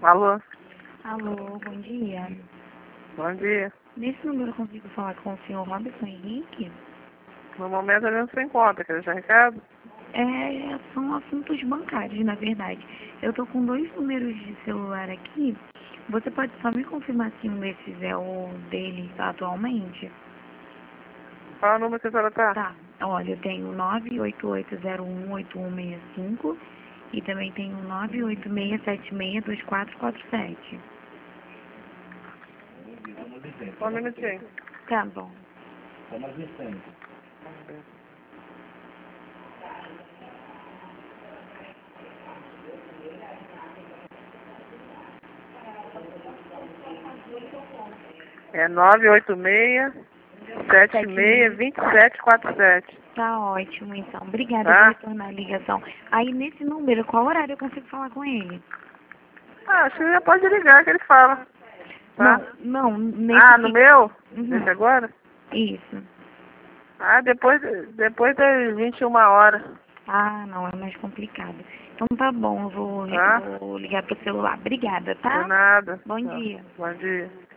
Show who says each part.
Speaker 1: Alô?
Speaker 2: Alô, bom dia.
Speaker 1: Bom dia.
Speaker 2: Nesse número eu consigo falar com o senhor Robson Henrique?
Speaker 1: No momento ele não se encontra, quer deixar recado?
Speaker 2: São assuntos bancários, na verdade. Eu tô com 2 números de celular aqui. Você pode só me confirmar se um desses é o dele atualmente?
Speaker 1: Qual é o número que a senhora tá?
Speaker 2: Tá. Olha, eu tenho 988018165 e também tenho 986762447.
Speaker 1: Só um minutinho.
Speaker 2: Tá bom.
Speaker 1: É 986-76-2747.
Speaker 2: Tá ótimo, então. Obrigada, eu vou
Speaker 1: Tá?
Speaker 2: retornar a ligação. Aí, nesse número, qual horário eu consigo falar com ele?
Speaker 1: Ah, acho que já pode ligar que ele fala. Tá?
Speaker 2: Não, nesse
Speaker 1: Ah, no meu?
Speaker 2: Uhum.
Speaker 1: Nesse agora?
Speaker 2: Isso.
Speaker 1: Ah, depois das 21 horas.
Speaker 2: Ah, não, é mais complicado. Então tá bom, eu
Speaker 1: Tá?
Speaker 2: vou ligar pro celular. Obrigada,
Speaker 1: De
Speaker 2: tá?
Speaker 1: nada.
Speaker 2: Bom
Speaker 1: Tá.
Speaker 2: dia.
Speaker 1: Bom dia.